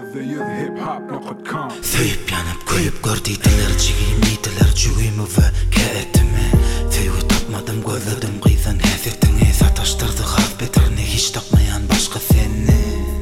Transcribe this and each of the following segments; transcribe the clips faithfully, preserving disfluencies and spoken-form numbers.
hip hop nokta com. Söyüp yanıp koyup gördüydüler, çigiyimiydiler cüğümü ve kağıtımı. Söyü tapmadım, gözledim kıysan häsirtini. Sataştırdı gazbetirini, hiç takmayan başka seni.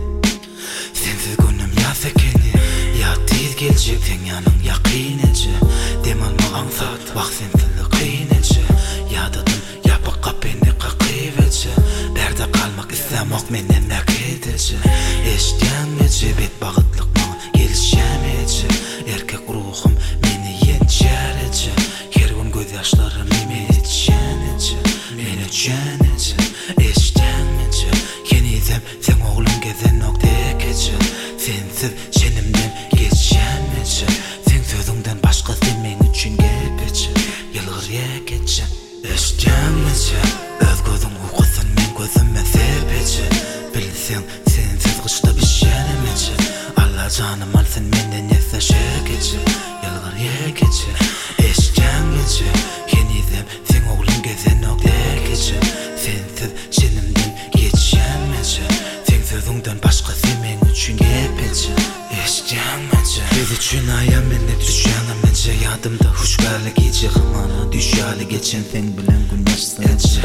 Sensiz günüm ya sekeni, ya tez gelecek sen yanın yakinici. Dem almağan saat, vak sensizlik kıyinici. Ya dedim, yapık kapını kakıveci. Berde kalmak istemek menden nakedici. Eşityanmeci, bet bağıtlık bana gelişemeci. Erkek ruhum meni yençerici. Her gün göz yaşlarım meni içenici. Meni içenici, eşityanmeci. Yenizem sen oğlum gezen nokta ekeci. Sensiz şenimden geçemeci. Sen sözünden başka semen üçün gepeci. Yılgır yekeci, eşityanmeci. Öz gözün okusun men gözüme sepeci. Bilsen sensiz kışta bir şenemeci. Allah canım alsın menden yese şekeci. Yılgır yekeci, eşityanmeci. Yenizem sen oğlum gezen nokta ekeci. Sensiz şenimden geçemeci. Sen sözünden başka semen üçün gepeci. Eşityanmeci. Biz üçün ayam menne düşyanameci. Yadımda huşgarlı gece hımana düşyalı geçen sen bilen gün yaşsınca.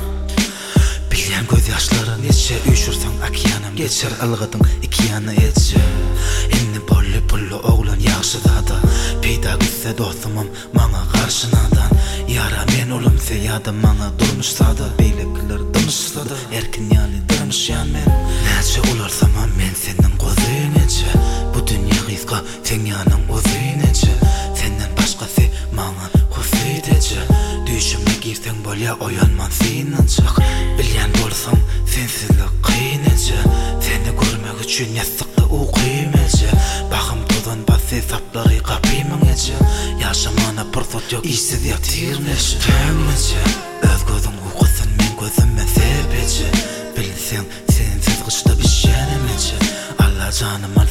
Bilyen göz yaşların geçe, üşürsen akyanım geçer. Ilgıdın iki yanı ece. Inni bolli pullu oğlan yaxşı zada. Peyda gitse dostumum mana karşınadan. Yara men olumse yadım mana durmuşsada. Beylekler dımışsada, erkin yali dırmış yan men. Nece olarsama men senin gözünece. Bu dünya gizga sen yanın özünece. Senden başkası mana hüsüydece. Düşüme girsen bolya oyanman sinacak. Bilyen bolsam sensizlik kıyınece. Seni görmek üçün yastıkta uqimece. Bakım tozan bası sapları kapimece. Yaşamana pırsat yok işsiz yatirmece. Kemece, öz gözün okusun men gözüme sepece. Bilsen sensiz kışta bir şenemece. Allah canım